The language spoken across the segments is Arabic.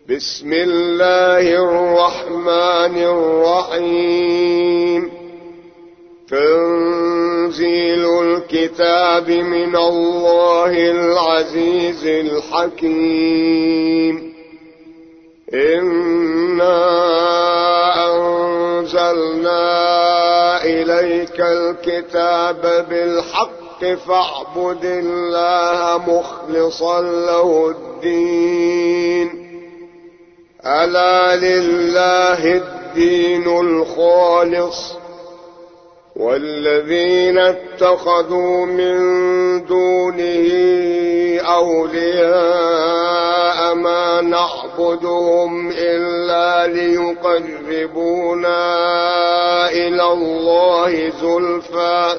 بسم الله الرحمن الرحيم. تنزيل الكتاب من الله العزيز الحكيم. إنا أنزلنا إليك الكتاب بالحق فاعبد الله مخلصا له الدين. ألا لله الدين الخالص، والذين اتخذوا من دونه أولياء ما نعبدهم إلا ليقربونا إلى الله زلفى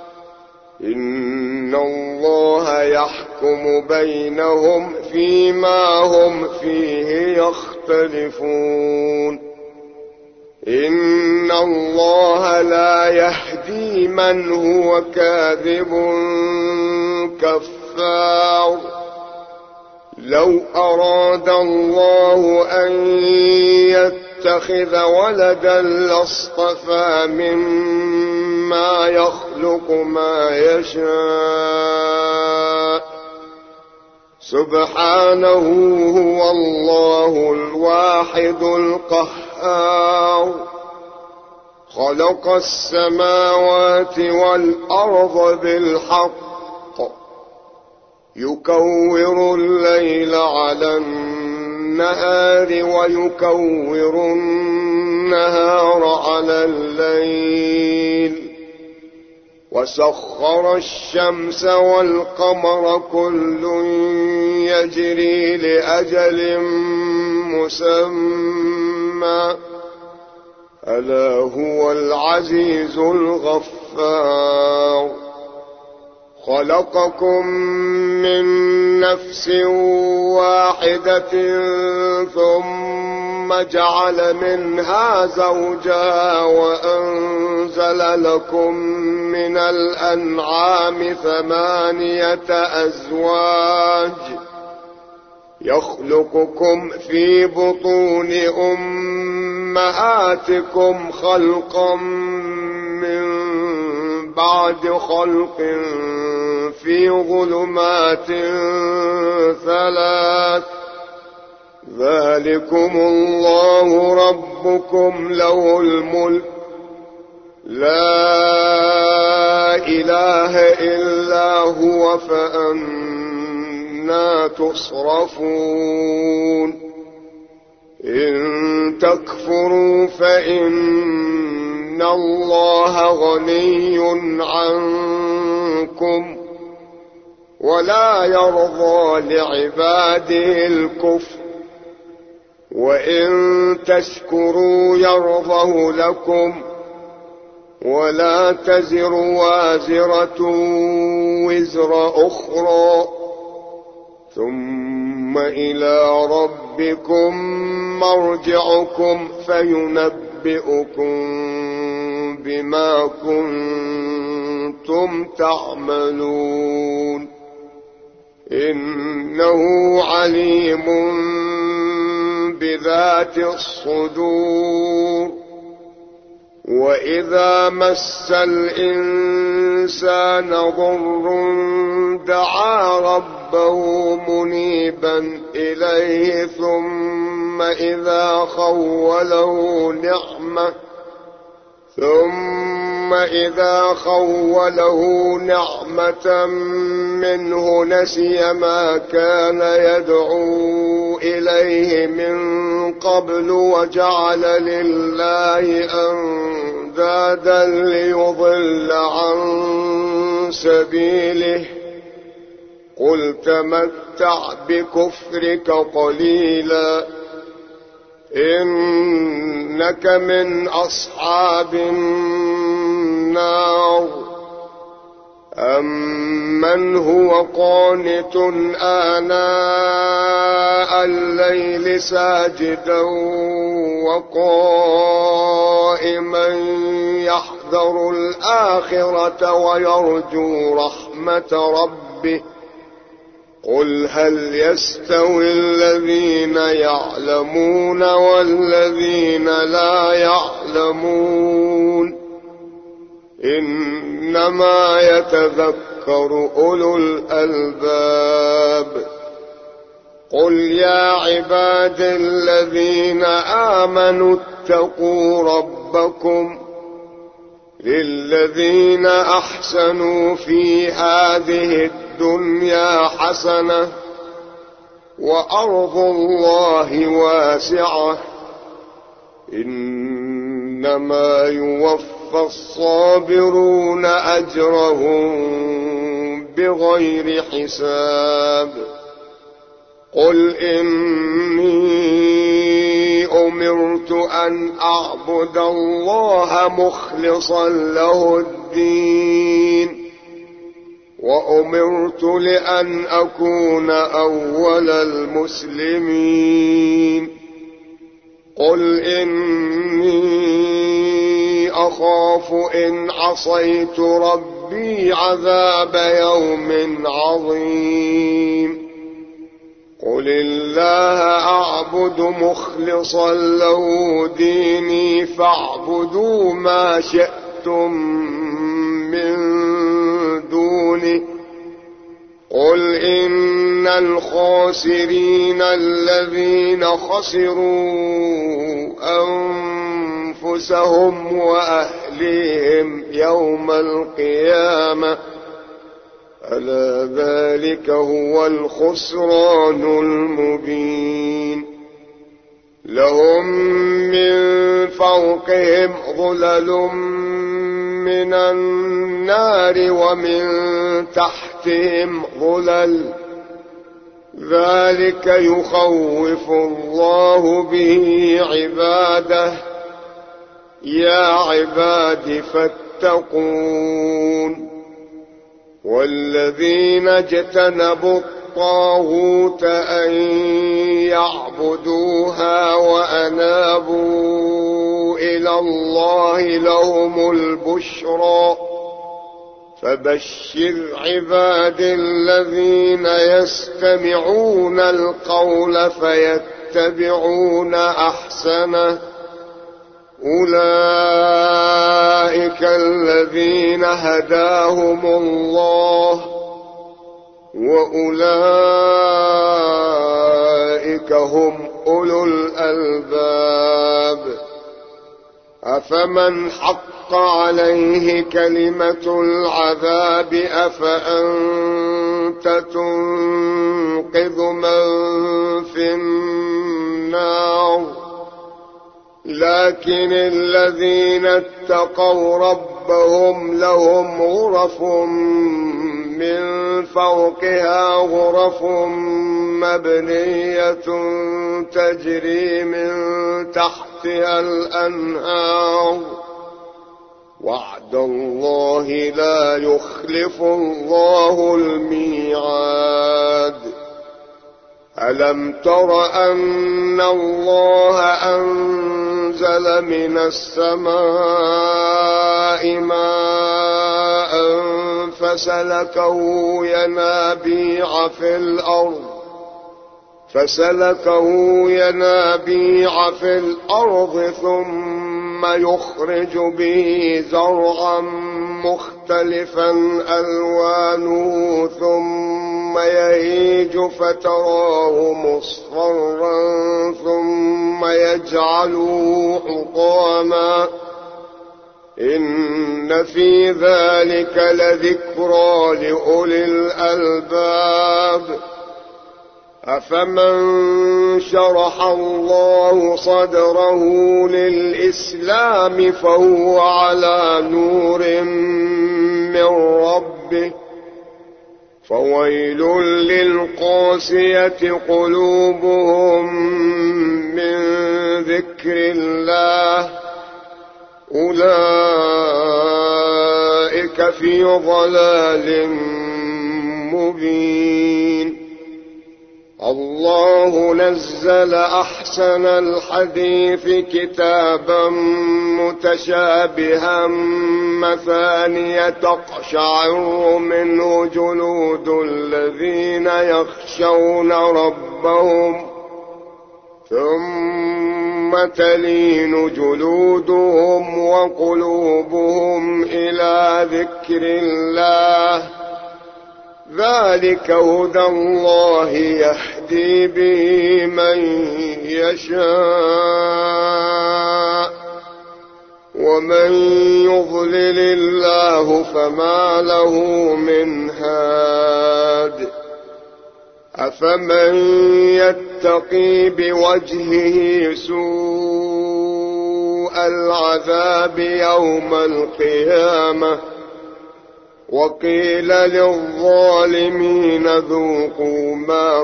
إن الله يحكم بينهم فيما هم فيه يختلفون. إن الله لا يهدي من هو كاذب كفار. لو أراد الله أن يتخذ ولدا لاصطفى مما يخلق ما يشاء. سبحانه هو الله الواحد القهار. خلق السماوات والأرض بالحق، يكور الليل على النهار ويكور النهار على الليل، وسخر الشمس والقمر كل يجري لأجل مسمى. ألا هو العزيز الغفار. خلقكم من نفس واحدة ثم جعل منها زوجها وأنزل لكم من الأنعام 8 أزواج يخلقكم في بطون أمهاتكم خلقا من بعد خلق في ظلمات 3. ذلكم الله ربكم له الملك لا إله إلا هو فأنا تصرفون. إن تكفروا فإن الله غني عنكم ولا يرضى لعباده الكفر، وإن تشكروا يرضه لكم ولا تزر وازرة وزر أخرى، ثم إلى ربكم مرجعكم فينبئكم بما كنتم تعملون. إنه عليم بذات الصدور. وإذا مس الإنسان ضر دعا ربه منيبا إليه ثم إذا خوله نعمة منه نسي ما كان يدعو إليه من قبل وجعل لله أندادا ليضل عن سبيله. قل تمتع بكفرك قليلا إنك من أصحاب النار. أمن هو قانت آناء الليل ساجدا وقائما يحذر الآخرة ويرجو رحمة ربه قل هل يستوي الذين يعلمون والذين لا يعلمون إنما يتذكر أولو الألباب قل يا عباد الذين آمنوا اتقوا ربكم للذين أحسنوا في هذه الدنيا حسنة وأرض الله واسعة إنما يوفى الصابرون أجرهم بغير حساب قل إني أمرت أن أعبد الله مخلصا له الدين وأمرت لأن أكون أول المسلمين قل إني أخاف إن عصيت ربي عذاب يوم عظيم قل الله أعبد مخلصا له ديني فاعبدوا ما شئتم من دونه قل إن الخاسرين الذين خسروا أنفسهم وأهليهم يوم القيامة ألا ذلك هو الخسران المبين لهم من فوقهم ظلل من النار ومن تحتهم ظلل ذلك يخوف الله به عباده يا عباد فاتقون والذين اجتنبوا الطاغوت أن يعبدوها وأنابوا إلى الله لهم البشرى فبشر عباد الذين يستمعون القول فيتبعون أحسنه أولئك الذين هداهم الله وأولئك هم أولو الألباب أفمن حق عليه كلمة العذاب أفأنت تنقذ من في النار لكن الذين اتقوا ربهم لهم غرف من فوقها غرف مبنية تجري من تحتها الأنهار وعد الله لا يخلف الله الميعاد ألم تر أن الله أنزل من السماء ماء فسلكه ينابيع في الأرض ثم يخرج به زرعا مختلفا ألوانه ثم يهيج فتراه مصفرا ثم يجعله حطاما إن في ذلك لذكرى لأولي الألباب أفمن شرح الله صدره للإسلام فهو على نور من ربه فويل للقاسية قلوبهم من ذكر الله أولئك في ضلال مبين الله نزل أحسن الحديث كتابا متشابها مثانية تقشعر منه جلود الذين يخشون ربهم ثم تلين جلودهم وقلوبهم إلى ذكر الله ذلك هدى الله يهدي به من يشاء ومن يضلل الله فما له من هاد أفمن يتقي بوجهه سوء العذاب يوم القيامة وقيل للظالمين ذوقوا ما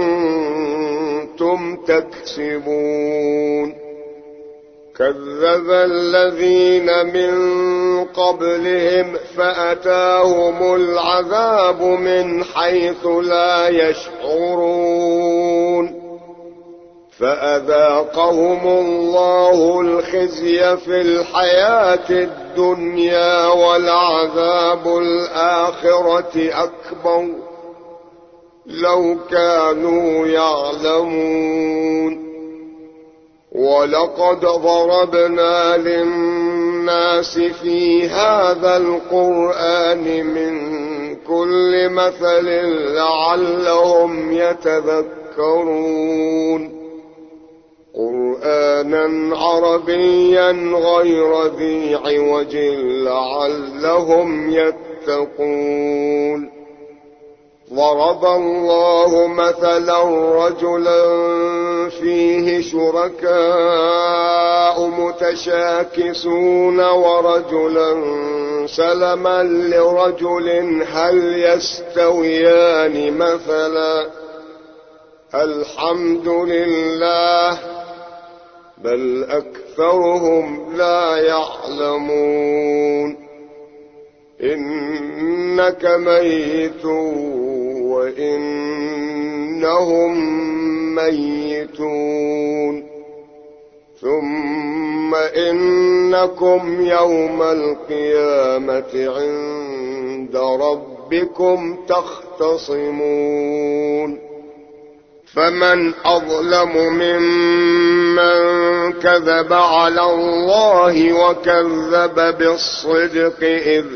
كنتم تكسبون كذب الذين من قبلهم فأتاهم العذاب من حيث لا يشعرون فأذاقهم الله الخزي في الحياة الدنيا ولعذاب الآخرة أكبر لو كانوا يعلمون ولقد ضربنا للناس في هذا القرآن من كل مثل لعلهم يتذكرون قرآنا عربيا غير ذي عوج لعلهم يتقون ضرب الله مثلا رجلا فيه شركاء متشاكسون ورجلا سلما لرجل هل يستويان مثلا الحمد لله بل أكثرهم لا يعلمون إنك ميت وإنهم ميتون ثم إنكم يوم القيامة عند ربكم تختصمون فمن أظلم ممن كذب على الله وكذب بالصدق إذ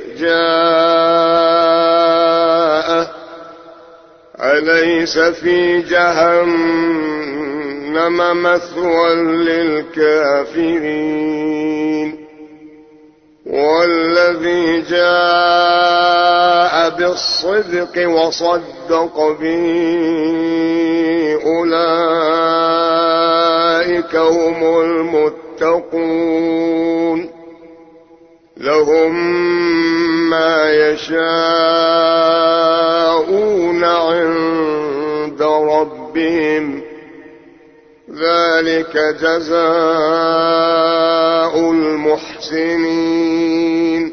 جاءه أليس في جهنم مثوى للكافرين والذي جاء بالصدق وصدق به أولئك هم المتقون لهم ما يشاءون عند ربهم ذلك جزاء المحسنين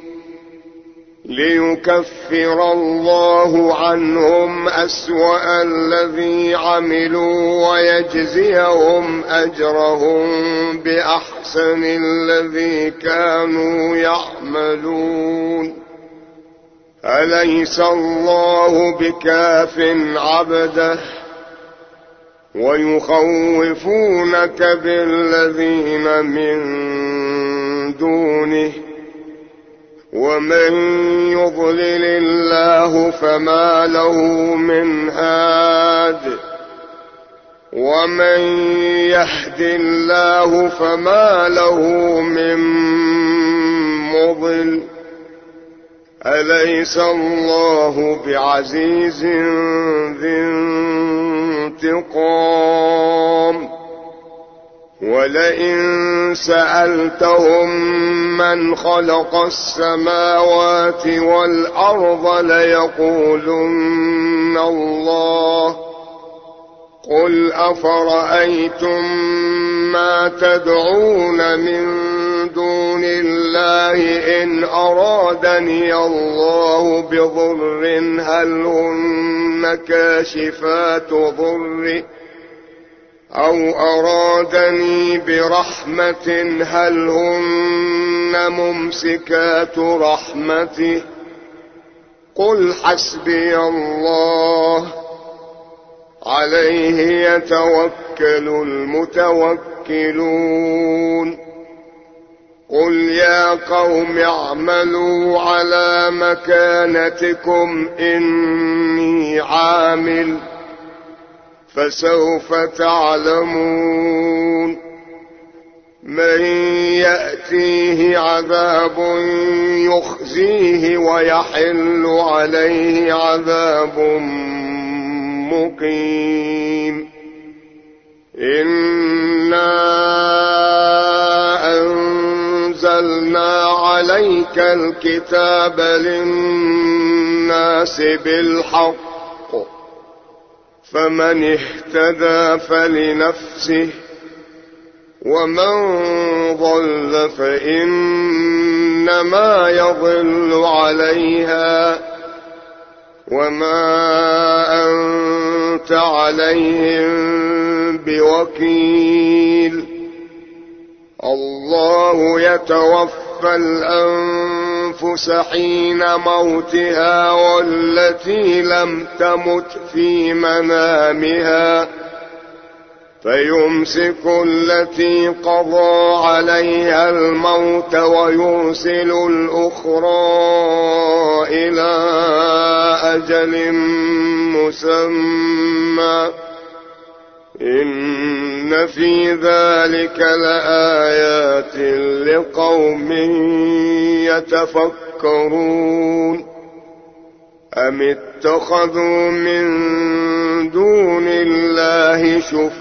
ليكفر الله عنهم أسوأ الذي عملوا ويجزيهم أجرهم بأحسن الذي كانوا يعملون أليس الله بكاف عبده ويخوفونك بالذين من دونه ومن يضلل الله فما له من هاد ومن يهد الله فما له من مضل أليس الله بعزيز ذي انتقام ولئن سألتهم من خلق السماوات والأرض ليقولن الله قل أفرأيتم ما تدعون من دون الله إن أرادني الله بضر هل هن كاشفات ضره أو أرادني برحمة هل هن ممسكات رحمته قل حسبي الله عليه يتوكل المتوكلون قل يا قوم اعملوا على مكانتكم إني عامل فسوف تعلمون من يأتيه عذاب يخزيه ويحل عليه عذاب مقيم إنا أنزلنا عليك الكتاب للناس بالحق فمن اهتدى فلنفسه ومن ضل فإنما يضل عليها وما أنت عليهم بوكيل الله يتوفى الأنفس حين موتها والتي لم تمت في منامها فيمسك التي قضى عليها الموت ويرسل الأخرى إلى أجل مسمى إن في ذلك لآيات لقوم يتفكرون أم اتخذوا من دون الله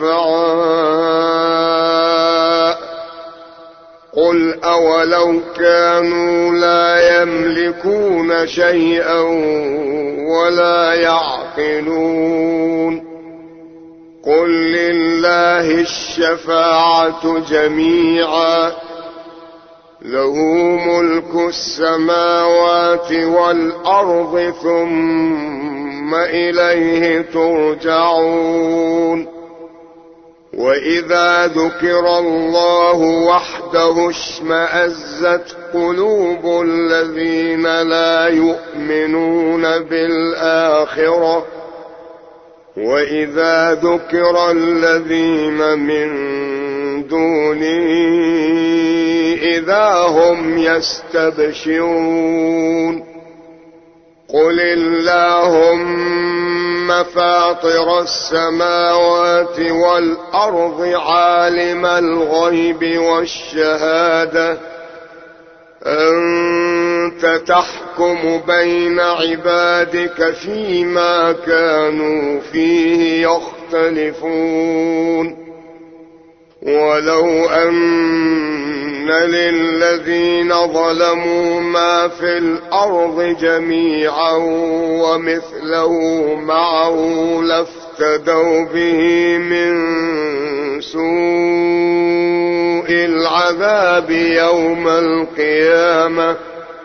شفعاء قل أولو كانوا لا يملكون شيئا ولا يعقلون قل لله الشفاعة جميعا له ملك السماوات والأرض ثم إليه ترجعون وإذا ذكر الله وحده اشمأزت قلوب الذين لا يؤمنون بالآخرة وإذا ذكر الذين من دونه إذا هم يستبشرون قل اللهم فاطر السماوات والأرض عالم الغيب والشهادة أنت تحكم بين عبادك فيما كانوا فيه يختلفون ولو أن للذين ظلموا ما في الأرض جميعا ومثله معه لافتدوا به من سوء العذاب يوم القيامة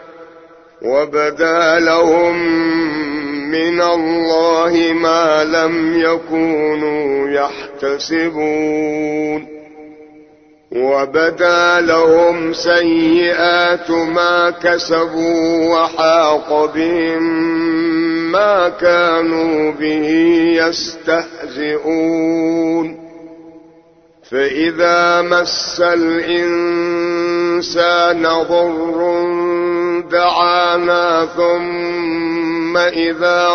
وبدا لهم من الله ما لم يكونوا يحتسبون وبدا لهم سيئات ما كسبوا وحاق بهم ما كانوا به يستهزئون فإذا مس الإنسان ضر دعانا ثم إذا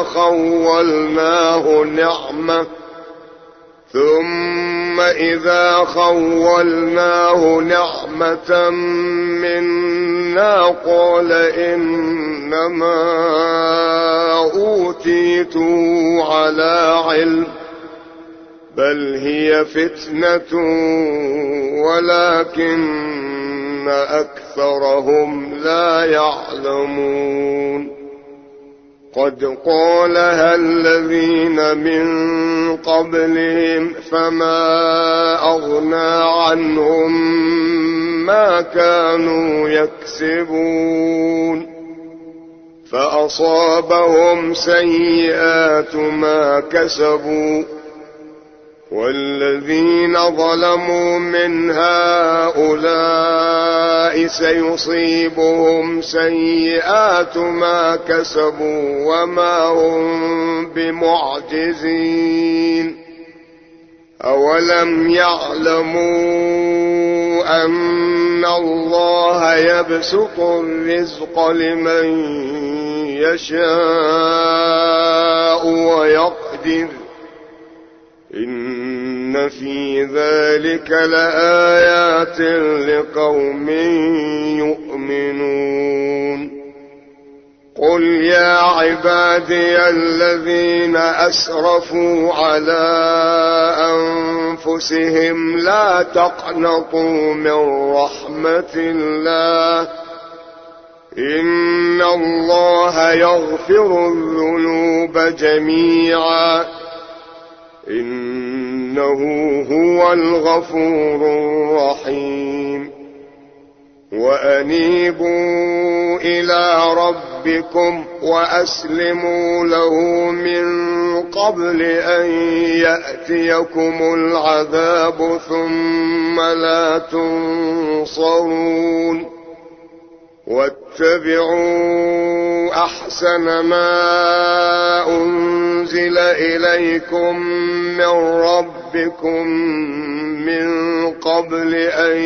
خولناه نعمة منا قال إنما أوتيته على علم بل هي فتنة ولكن أكثرهم لا يعلمون قد قالها الذين من قبلهم فما أغنى عنهم ما كانوا يكسبون فأصابهم سيئات ما كسبوا والذين ظلموا من هؤلاء سيصيبهم سيئات ما كسبوا وما هم بمعجزين أولم يعلموا أن الله يبسط الرزق لمن يشاء ويقدر إن في ذلك لآيات لقوم يؤمنون قل يا عبادي الذين أسرفوا على أنفسهم لا تقنطوا من رحمة الله إن الله يغفر الذنوب جميعا إنه هو الغفور الرحيم وأنيبوا إلى ربكم وأسلموا له من قبل أن يأتيكم العذاب ثم لا تنصرون واتبعوا أحسن ما أنزل إليكم من ربكم من قبل أن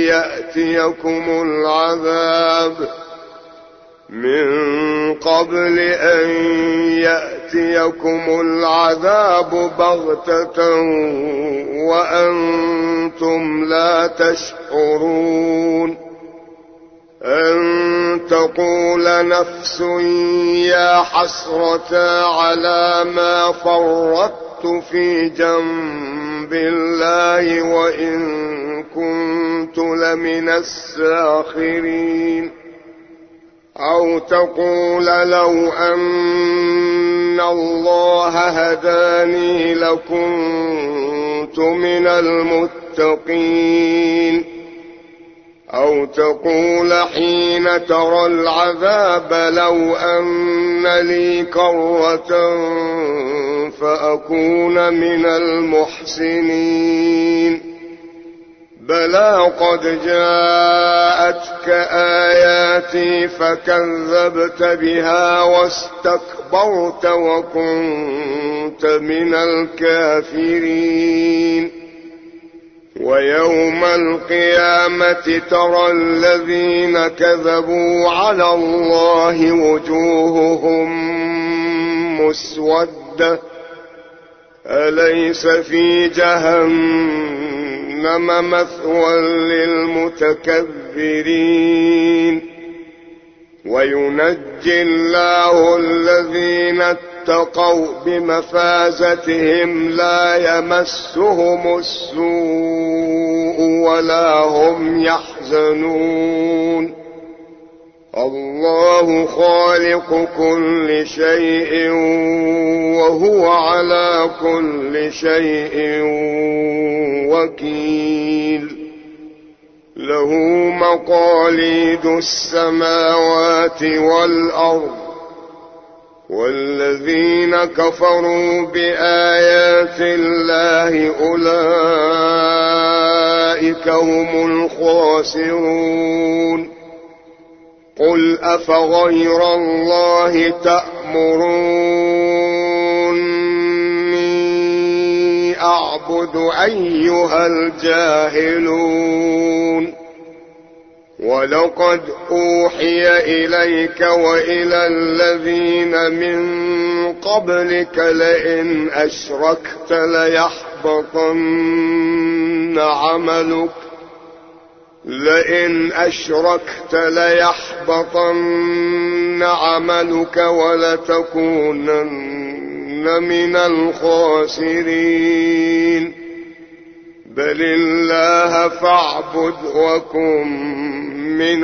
يأتيكم العذاب بغتة وأنتم لا تشعرون أن تقول نفس يا حسرة على ما فرطت في جنب الله وإن كنت لمن الساخرين أو تقول لو أن الله هداني لكنت من المتقين أو تقول حين ترى العذاب لو أن لي كرة فأكون من المحسنين بلى قد جاءتك آياتي فكذبت بها واستكبرت وكنت من الكافرين ويوم القيامة ترى الذين كذبوا على الله وجوههم مسودة أليس في جهنم مثوى للمتكبرين وينجي الله الذين اتقوا بمفازتهم لا يمسهم السوء ولا هم يحزنون الله خالق كل شيء وهو على كل شيء وكيل له مقاليد السماوات والأرض والذين كفروا بآيات الله أولئك هم الخاسرون قل أفغير الله تأمروني أعبد أيها الجاهلون ولقد أوحي إليك وإلى الذين من قبلك لئن أشركت ليحبطن عملك ولتكونن من الخاسرين بل الله فاعبد وكن من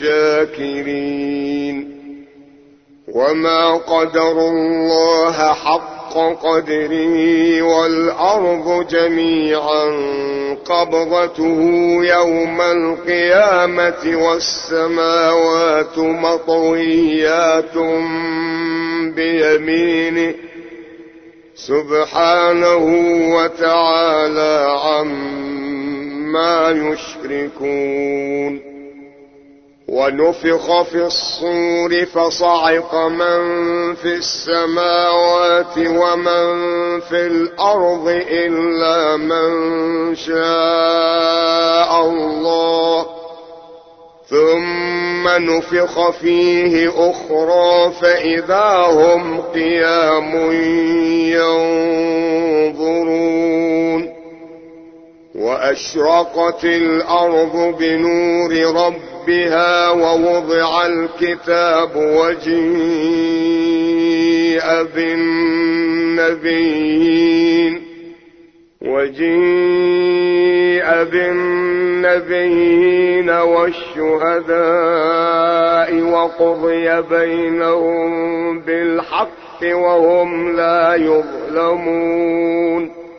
الشاكرين وما قدروا الله حق قدره والأرض جميعا قبضته يوم القيامة والسماوات مطويات بيمينه سبحانه وتعالى عما يشركون. ونفخ في الصور فصعق من في السماوات ومن في الأرض إلا من شاء الله ثم نفخ فيه أخرى فإذا هم قيام ينظرون. وأشرقت الأرض بنور ربها ووضع الكتاب وجيء بالنبيين والشهداء وقضي بينهم بالحق وهم لا يظلمون.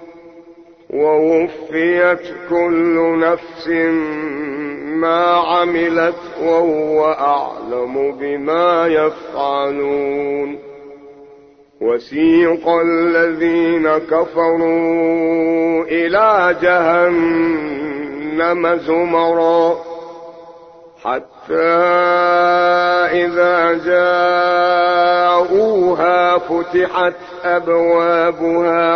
ووفيت كل نفس ما عملت وهو أعلم بما يفعلون. وسيق الذين كفروا إلى جهنم زمرا حتى إذا جاءوها فتحت أبوابها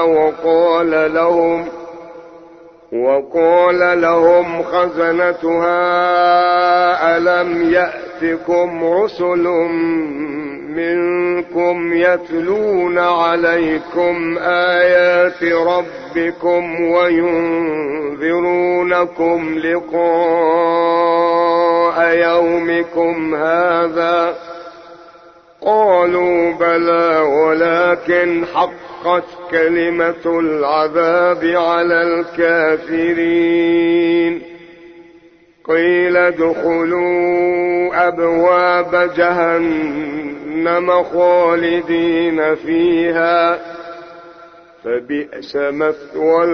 وقال لهم خزنتها ألم يأتكم رسل منكم يتلون عليكم آيات ربكم وينذرونكم لقاء يومكم هذا قالوا بلى ولكن حقت كلمة العذاب على الكافرين. قيل ادخلوا أبواب جهنم خالدين فيها فبئس مثوى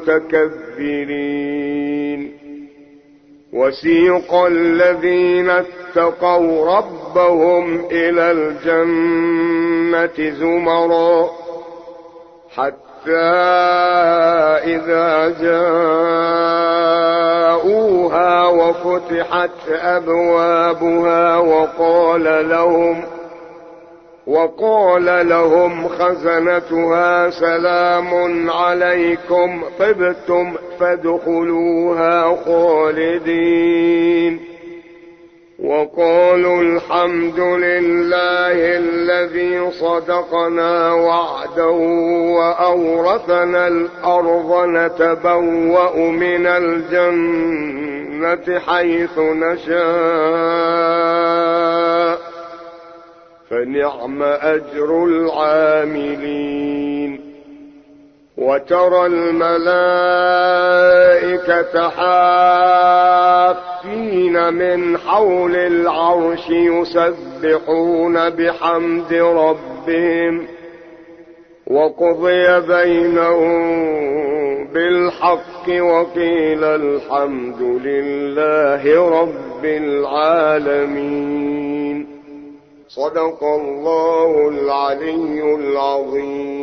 المتكبرين. وسيق الذين اتقوا ربهم إلى الجنة زمرا حتى إذا جاءوها وفتحت أبوابها وقال لهم خزنتها سلام عليكم طبتم فادخلوها خالدين. وقالوا الحمد لله الذي صدقنا وعده وأورثنا الأرض نتبوأ من الجنة حيث نشاء فنعم أجر العاملين. وترى الملائكة حافين من حول العرش يسبحون بحمد ربهم وقضي بينهم بالحق وقيل الحمد لله رب العالمين. صدق الله العلي العظيم.